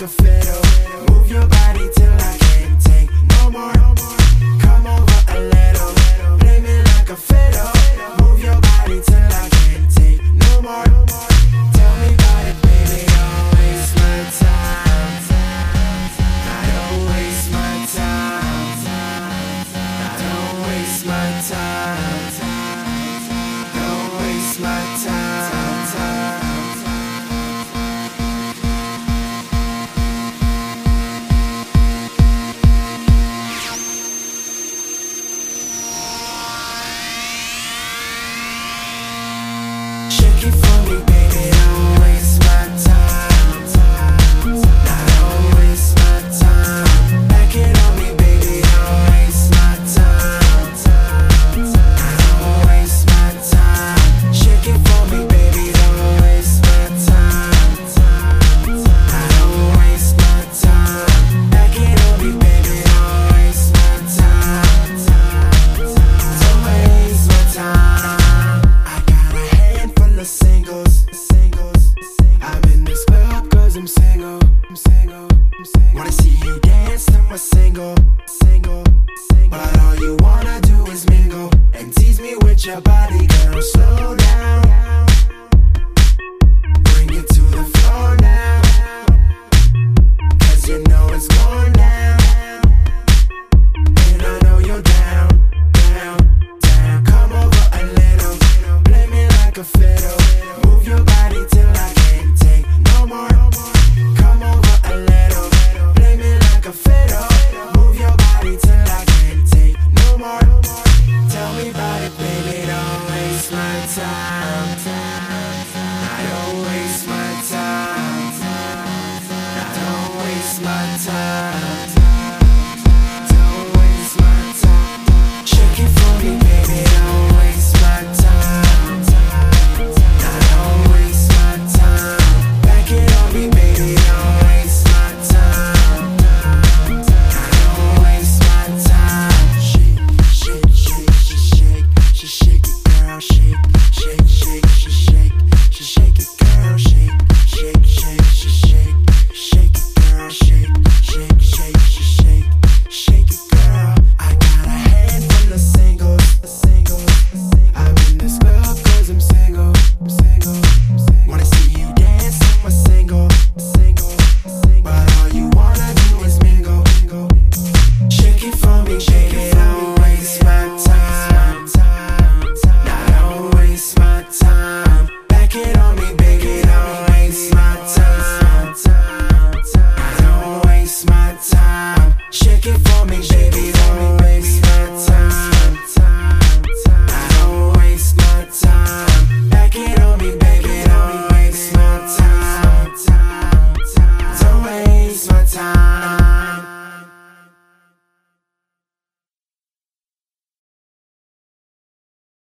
like a fiddle. Move your body till I can't take no more. Come over a little, play me like a fiddle. Move your body till I can't take no more. Tell me about it, baby, don't waste my time. I don't waste my time. I don't waste my time. Don't waste my time. Shake it for me, baby, don't waste my time. I don't waste my time. Back it on me, baby, don't waste my time. I don't waste my time. Shake it for me, baby, don't waste my time. I don't waste my time. Back it on me, baby, don't waste my time. Don't waste my time. Singles. I'm in this club cause I'm single. Wanna see you dance to my single. But all you wanna do is mingle and tease me with your body, girl, slow down. Bring it to the floor now, cause you know it's going down. And I know you're down. Come over a little, play me like a fiddle. Move your body till I can't take no more. Come over a little, play me like a fiddle. Move your body till I can't take no more. Tell me about it, baby, don't waste my time. I don't waste my time. I don't waste my time.